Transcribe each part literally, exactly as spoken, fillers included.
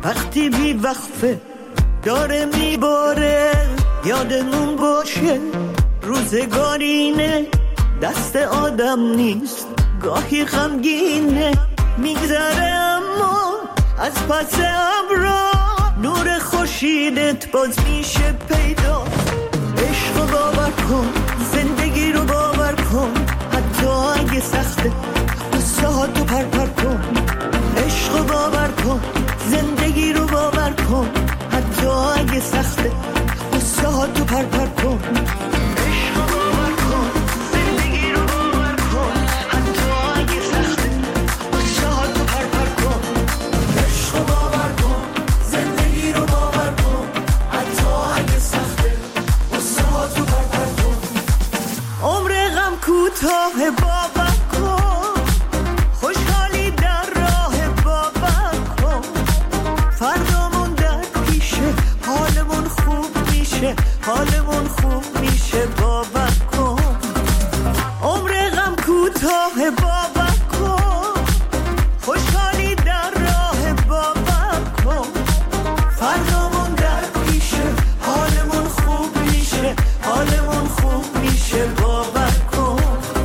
وقتی بی وقفه داره میباره، یادمون باشه روزگارینه، دست آدم نیست گاهی غمگینه، میگذره اما از پس ابرا نور خورشیدت باز میشه پیدا. عشق رو باور کن، زندگی رو باور کن، حتی اگه سخته قصه ها تو پر پر کن. عشق رو باور کن، زندگی رو باور کن، حتی اگه سخته قصه ها تو پر پر کن. عشق رو باور کن، زندگی رو باور کن، حتی اگه سخته قصه ها تو پر پر کن. عشق رو باور کن، زندگی رو باور کن، حتی اگه سخته قصه ها تو پر پر کن. عمر غم کوتاه باور کن، خوشحالی در راه باور کن، فردامون در پیشه، حالمون خوب میشه، حالمون خوب میشه باور کن. عمر غم کوتاه باور کن، خوشحالی در راه باور کن، فردامون در پیشه، حالمون خوب میشه، حالمون خوب میشه باور کن.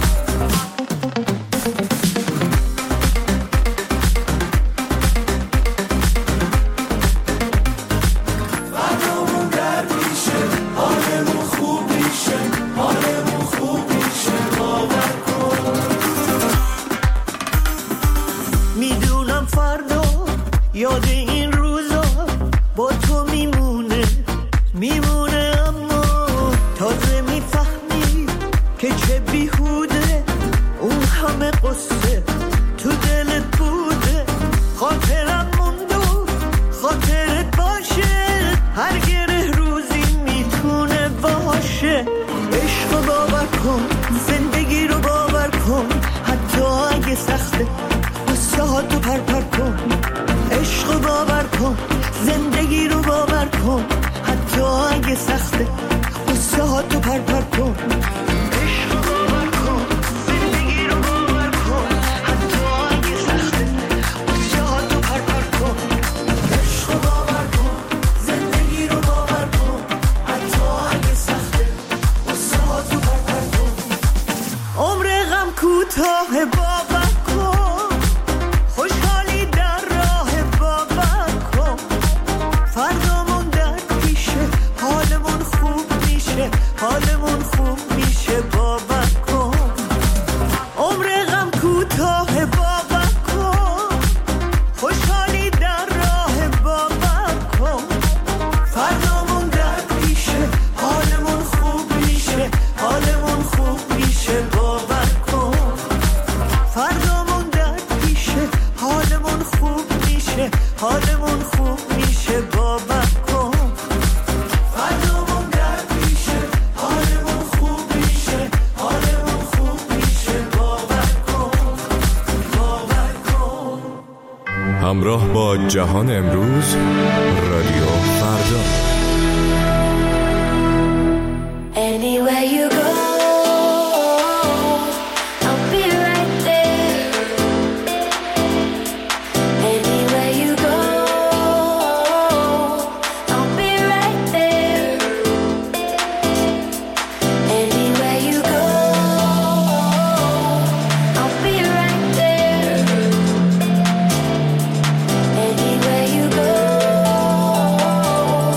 فردامون در پیشه، حالمون خوب میشه، حالمون خوب میشه باور کن. میدونم فردا یاد این روزا با تو میمونه، میمونه، اما تازه میفهمی که چه بیهوده اون همه قصه تو دلت بوده. خاطرم موند و خاطرت باشه، هر گره روزی میتونه باشه. عشق رو باور کن، زندگی رو باور کن، حتی اگه سخته قصه ها تو پر پر کن. عشق رو باور کن، زندگی رو باور کن، حتی اگه سخته قصه ها تو پر پر کن. عشق رو باور کن، زندگی رو باور کن، حتی اگه سخته قصه ها تو پر پر کن. عشق رو باور کن، زندگی رو باور کن، حتی اگه سخته قصه ها تو پر پر کن. عمر غم کوتاه باور کن، خوشحالی در راه باور کن، فردامون در پیشه، حالمون خوب میشه، حالمون خوب میشه باور کن. عمر غم کوتاه باور کن، خوشحالی در راه باور کن، فردامون در پیشه، حالمون خوب میشه، حالمون خوب میشه باور کن. فردامون در پیشه، حالمون خوب میشه، حالمون خوب میشه باور کن. فردامون در پیشه، حالمون خوب میشه، حالمون خوب میشه باور کن، باور کن. همراه با جهان امروز، رادیو فردا. Anywhere you go, I'll be right there. Anywhere you go, I'll be right there. Anywhere you go, I'll be right there. Anywhere you go,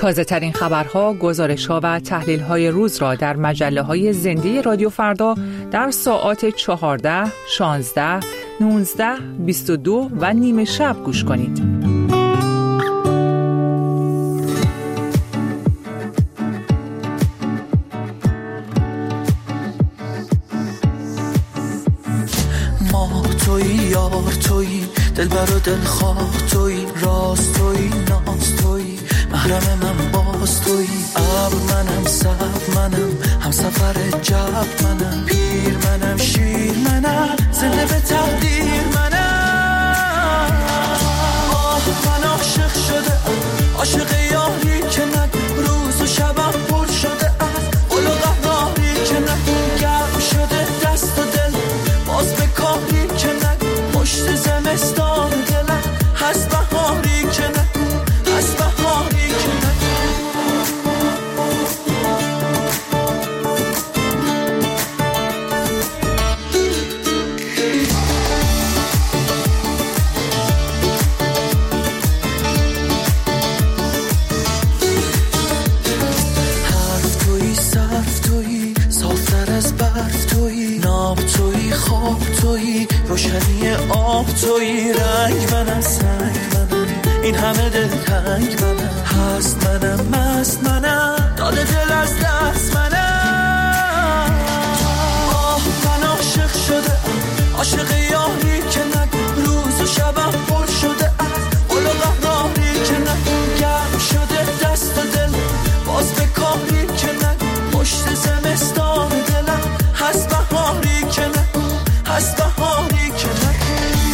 تازه ترین خبرها، گزارش‌ها و تحلیل‌های روز را در مجله‌های زنده رادیو فردا در ساعات چهارده، شانزده، نوزده، بیست و دو و نیمه شب گوش کنید. ما توی یار توی دلبر و دلخواه توی راست توی ناز توی محرم من باز توی ابر منم سب منم هم سفر جب منم پیر منم شیر منم زنده به تقدیر منم آه من عاشق شده عاشق یاری که نگو روز و شبم پر شده از قل و قهاری که نگو گرم شده دست و دل باز به کاری که نگو پشت زمستان دلم هست بهاری که نگو هست بهاری که نگو حرف توی صرف توی صافتر از برف توی ناب توی خواب توی روشنی آب توی رنگ منم سنگ منم این همه دل تنگ منم هست منم مست منم داده دل از دست منم آه من عاشق شده عاشق یاری که نگو روز و شبم پر شده از قل و قهاری که نگو گرم شده دست و دل باز به کاری که نگو پشت زمستان دلم هست بهاری که نگو هست بهاری که نگو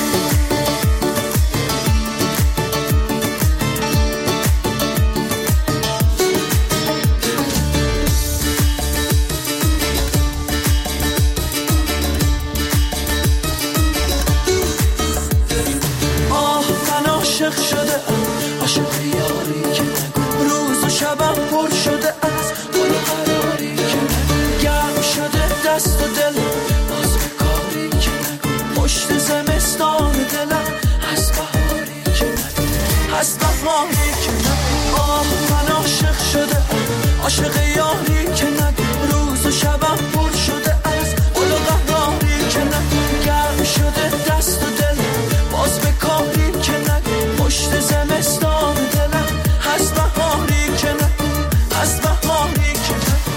آه من عاشق شده عاشق یاری که نگو روز و شبم پر شده از قل و قراری که نگو گرم شده دست و دل باز به کاری که نگو پشت زمستان دلم هست بهاری که نگو هست بهاری که نگو آه من عاشق شده عاشق یاری که نگو روز و شبم پر شده از قل و قهاری که نگو گرم شده دست و دل باز به کاری که نگو پشت زمستان دلم هست بهاری که نگو هست بهاری که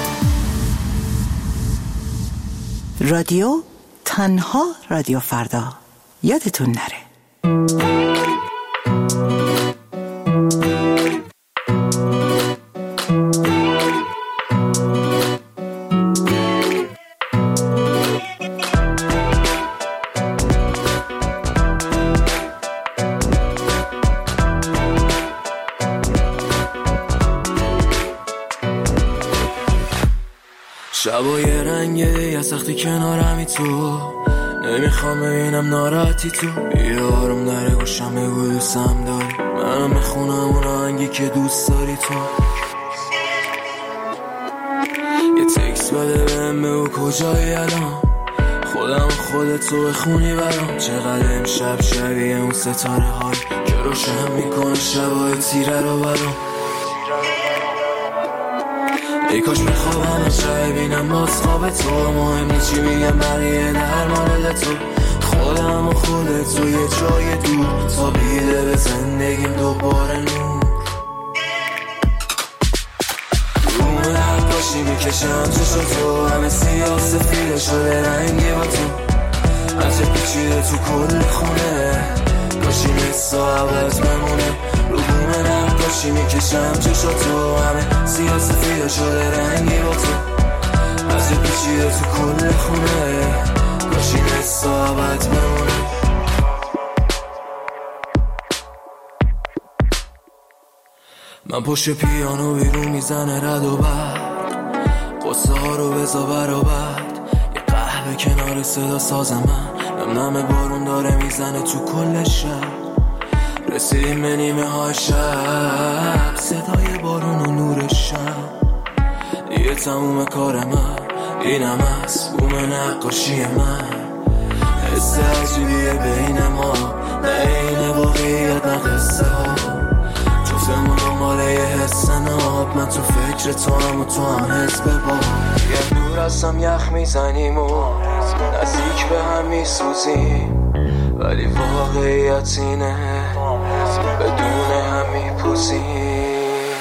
نگو. رادیو تنها رادیو فردا، یادتون نره. شبای رنگه یا سختی کنارمی تو نمیخوام ببینم ناراحتی تو بیا آروم نره گوشم بگو دوستم داری منم میخونم اون آهنگی که دوست داری تو یه تکس بده بهم بگو کجایی الان خودم خودت تو بخونی برام چقدر امشب شبیه اون ستاره های که روشن میکنه شبای تیره رو برام ای کاش بخوابم از جای بینم باز خواب تو مهم نیچی میگم بقیه در مورد تو خودم و خودت تو یه جای دور تا بیده به زندگیم دوباره نور رومه نقاشی میکشم چشم تو همه سیاه سفیده شده رنگی با تو هرچه پیچیده تو کل خونه کاشی مثل عوض بمونه رومه نقاشی میکشم چشم تو همه سیاه سفیده شده رنگی با تو هرچه پیچیده تو کل خونه کاشی مثل عوض بمونه من پشت پیانو بیرون میزنه رد و برد قصه ها رو بزا برابرد یه قهوه کنار صدا ساز من نم نم بارون داره میزنه تو کل شب رسیدیم به نیمه های شب صدای بارون و نور شب دیگه تموم کار من اینم از بوم نقاشی من حس عجیبیه بین ما نه این واقعیت نه قصه ها جفتمون دنباله یه حس نه فکر تو هم و تو هم حس به با یه دور هستم یخ میزنیم و نزدیک به هم میسوزیم ولی واقعیت اینه بدون هم میپوزیم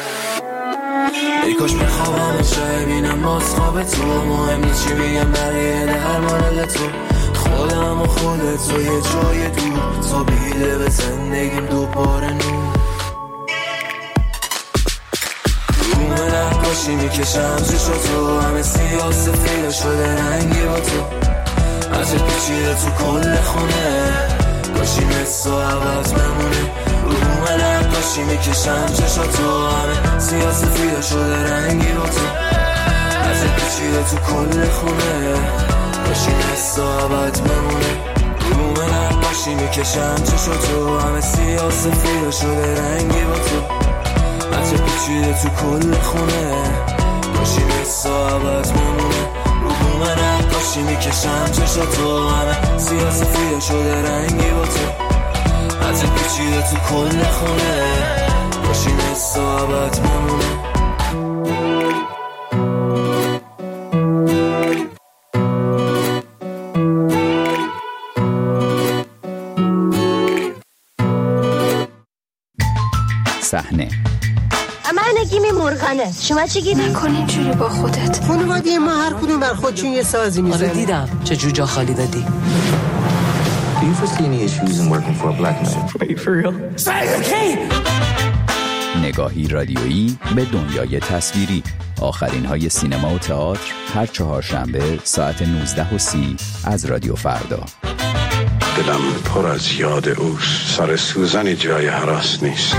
ای کاش بخوابم چه بینم باز خواب تو مهم نیست چی بگم برای درمان تو خودم و خودت تو یه جای دور تا بیده به زندگیم دوباره نور روم نقاشی میکشم چشم تو همه سیاه سفید شده رنگی با تو عجب پیچیده تو کل خونه کاشی مثل و عوض بمونه روم نقاشی میکشم چشم تو همه سیاه سفید شده رنگی با تو عجب پیچیده تو کل خونه کاشی مثل و عوض بمونه روم نقاشی میکشم چشم تو همه سیاه سفید شده رنگی با تو عجب پیچیده تو کل خونه کاشی مثل و عوض بمونه روم نقاشی میکشم چشم تو همه سیاه سفید شده رنگی با تو عجب پیچیده تو کل خونه کاشی مثل و عوض بمونه صحنه من نگیمی مرغنه شما چی گیدی؟ نکن اینجوری با خودت خانواده ما هر کدوم بر خودشون یه سازی میزنه. آره دیدم چه جوجا خالی دادی. Do you foresee any issues in working for a black man? Wait, for real? نگاهی رادیویی به دنیای تصویری. آخرین های سینما و تئاتر هر چهارشنبه ساعت نوزده و سی از رادیو فردا. دلم پر از یاد اوست. سر سوزنی جای هراس نیست.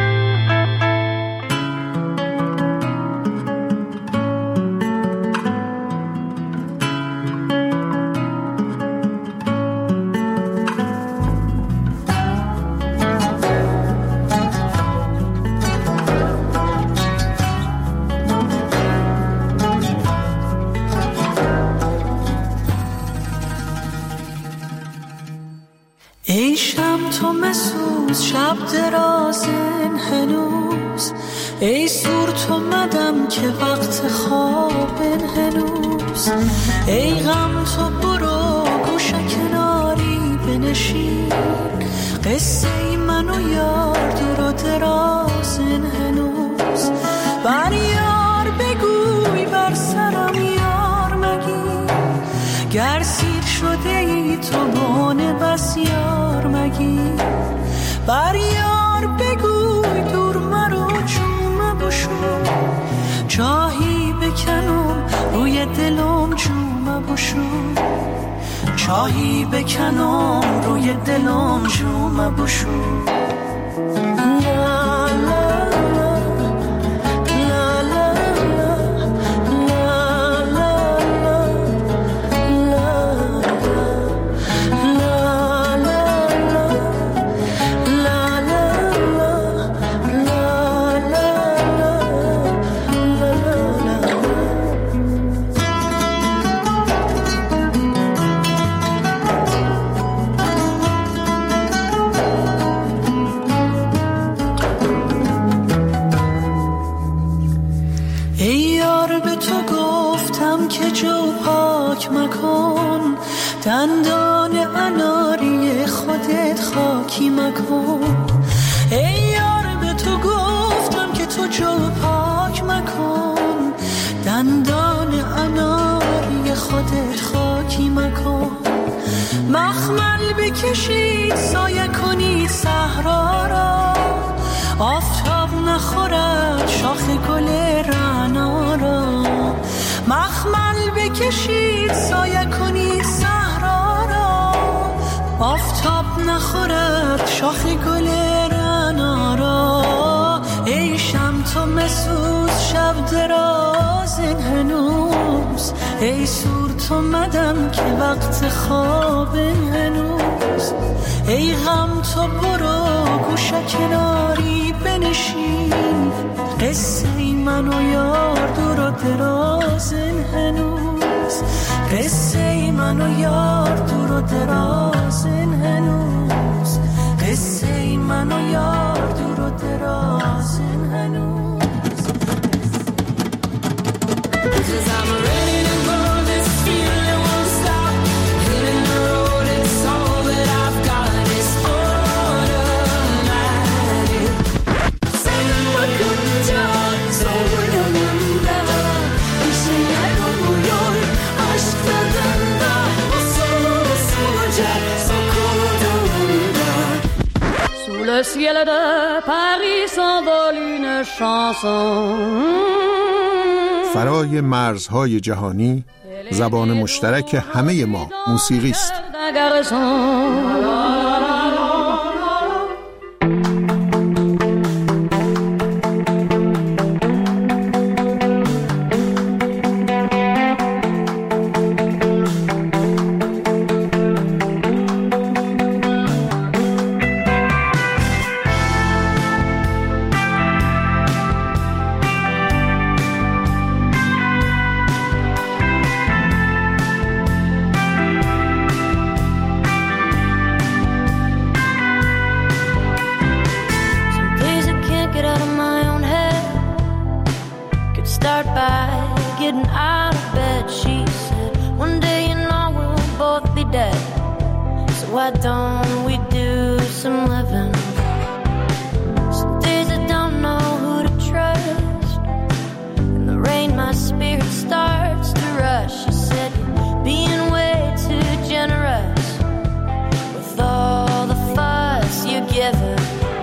ای شب تو مسوز شب درازن هنوز ای سور تو مدم که وقت خوابن هنوز ای غم تو برو گوش کناری بنشین قصه ای من و یار دور و درازن هنوز بر یار بگوی بر سرم یار مگی گر سیر شده ای تو بانه بس یار مگی بر یار بگوی دور مرو چوم بشو چاهی بکنم روی دلم چوم بشو چاهی بکنم روی دلم چوم بشو دندان اناری خودت خاکی مکن ای یار به تو گفتم که تو جو پاک مکن دندان اناری خودت خاکی مکن مخمل بکشید سایه کنید صحرا را آفتاب نخورد شاخ گل رعنا را مخمل بکشید سایه کنید صحرا را آفتاب نخورد شاخ گل رعنا را ای شم تو مسوز شب درازن هنوز ای سور تو مدم که وقت خوابن هنوز ای غم تو برو گوش کناری بنشین قصه ای من و یار دور و درازن هنوز قصه ای من و یار دور و درازن هنوز قصه ای من و یار دور و درازن هنوز le ciel de Paris s'envole une chanson. فرای مرزهای جهانی زبان مشترک همه ما موسیقی است. Why don't we do some living? Some days I don't know who to trust. In the rain my spirit starts to rush. You said you're being way too generous with all the fuss you're giving.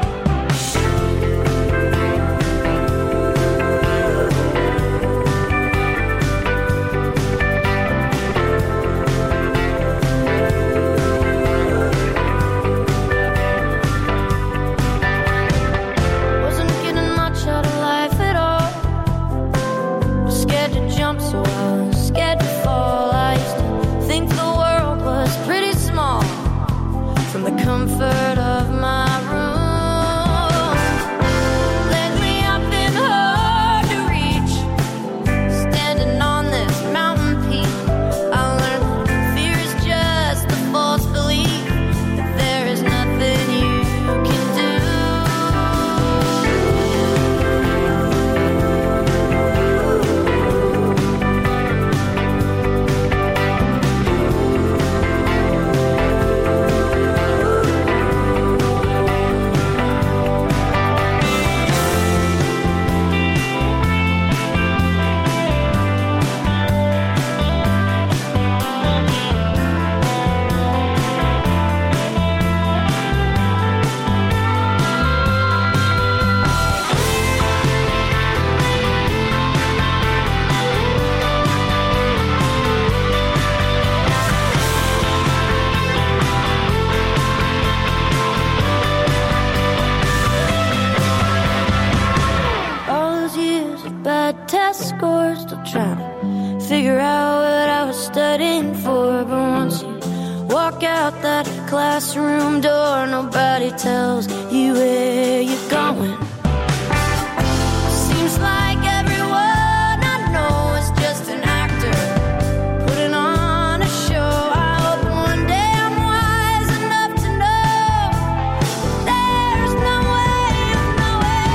Comfort of my room. Lately I've been hard to reach. Standing on this mountain peak, I learned that fear is just a false belief that there is nothing you can do. Test scores, still trying to figure out what I was studying for. But once you walk out that classroom door, nobody tells you where you're going. Seems like everyone I know is just an actor putting on a show. I hope one day I'm wise enough to know there's no way, no way.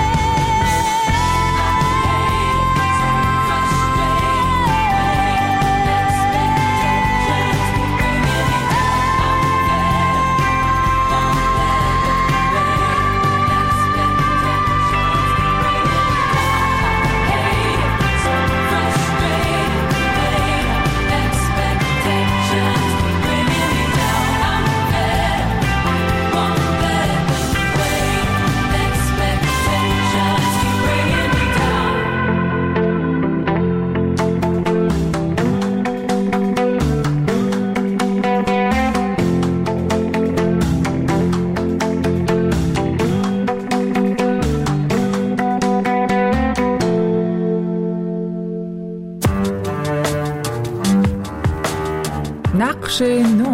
نقش نو.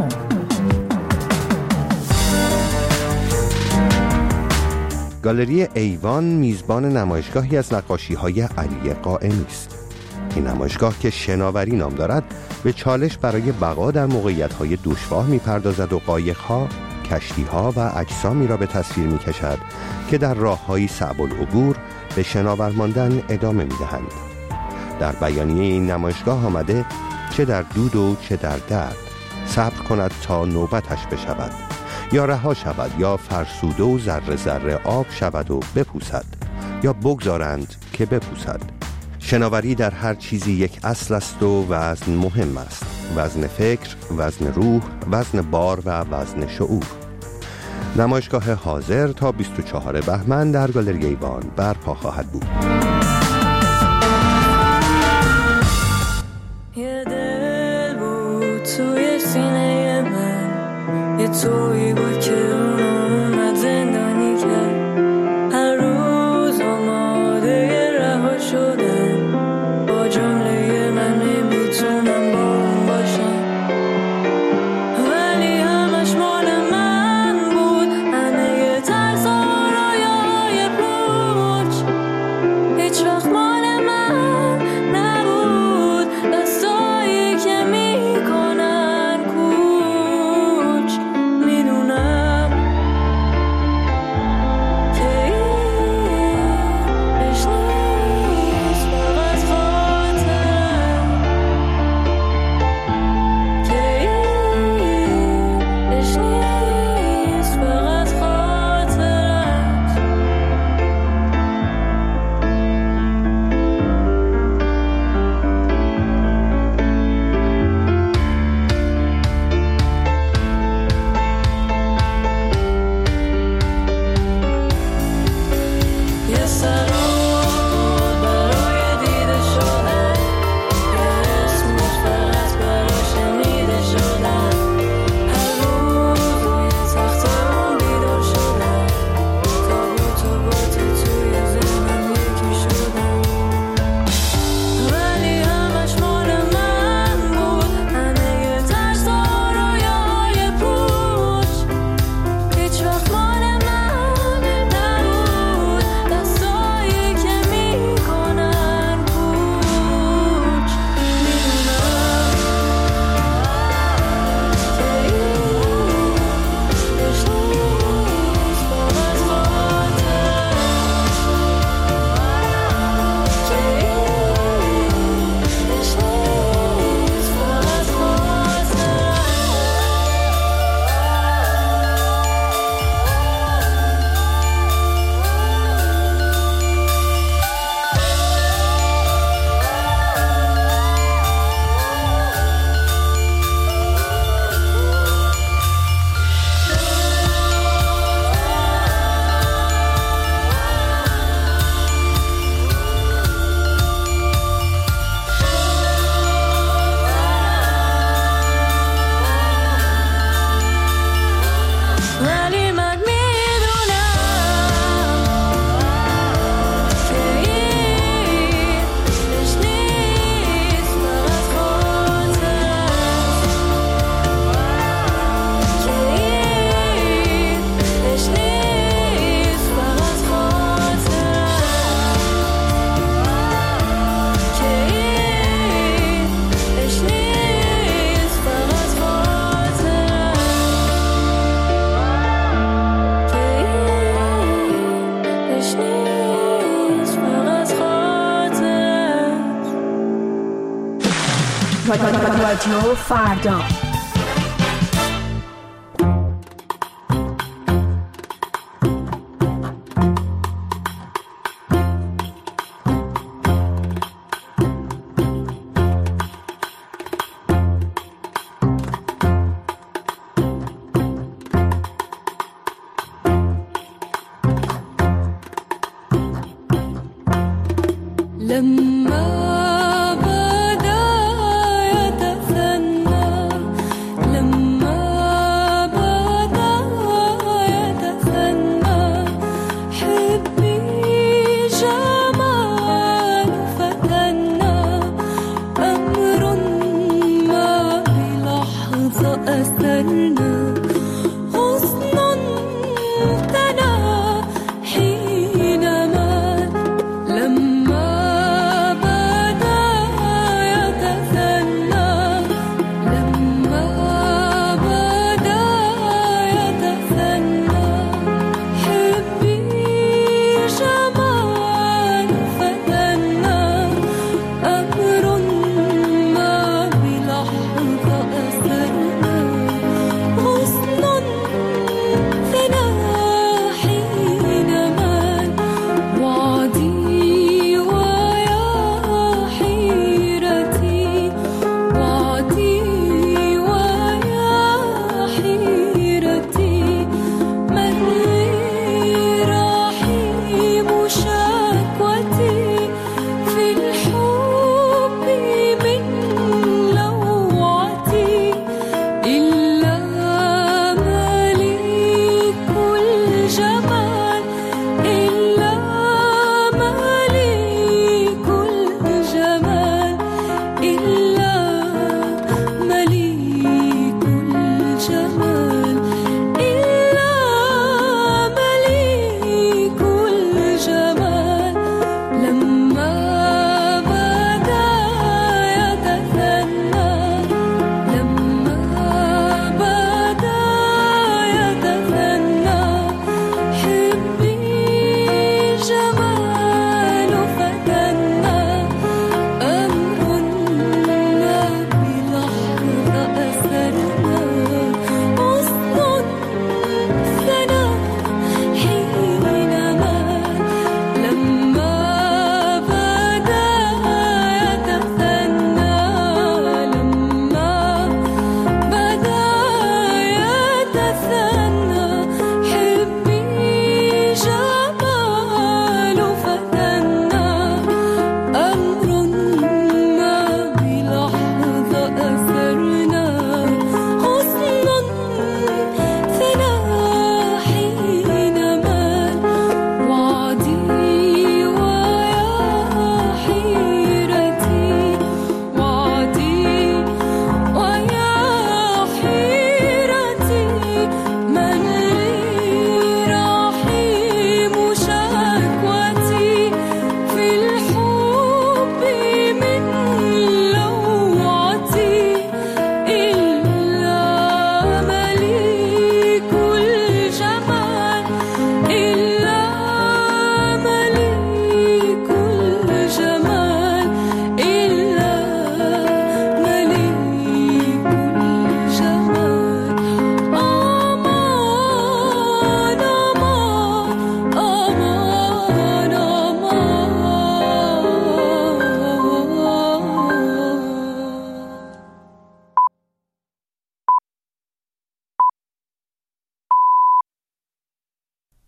گالری ایوان میزبان نمایشگاهی از نقاشی‌های علی قائمی است. این نمایشگاه که شناوری نام دارد به چالش برای بقا در موقعیت‌های دشوار می‌پردازد و قایق‌ها، کشتی‌ها و اجسامی را به تصویر می‌کشد که در راه‌هایی صعب العبور به شناور ماندن ادامه می‌دهند. در بیانیه این نمایشگاه آمده چه در دود و چه در درد صبر کند تا نوبتش بشود، یا رها شود، یا فرسوده و ذره ذره آب شود و بپوسد، یا بگذارند که بپوسد. شناوری در هر چیزی یک اصل است و وزن مهم است. وزن فکر، وزن روح، وزن بار و وزن شعور. نمایشگاه حاضر تا بیست و چهارم بهمن در گالری ایوان برپا خواهد بود. یه دل بود توی سینه من، یه تویی بود که اونو اومد زندانی کرد. هر روز آماده رها شدم، با جمله من نمیتونم با اون باشم، ولی همش مال من بود. همه ترس و رویای پوچ هیچ وقت مال من نبود. دستایی که میکنن کوچ، میدونم که اینش نیست فقط خاطرم، که اینش نیست فقط خاطرم. یه سرود برای دیده شدن، یه اسم فقط برای شنیده شدن. هر روز روی تخت اون بیدار شدم، تابوت و بوت توی ذهنم یکی شدم، ولی همش مال من بود. همه ترس و رویای پوچ هیچ وقت مال من نبود. دستایی که میکنن کوچ، میدونم که اینش نیست فقط خاطرم، که اینش نیست فقط خاطرم. ولی من میدونم که اینش نیست فقط خاطرم، که اینش نیست فقط خاطرم، که اینش نیست فقط خاطرم. It's needs فقط خاطر. رادیو فردا. لما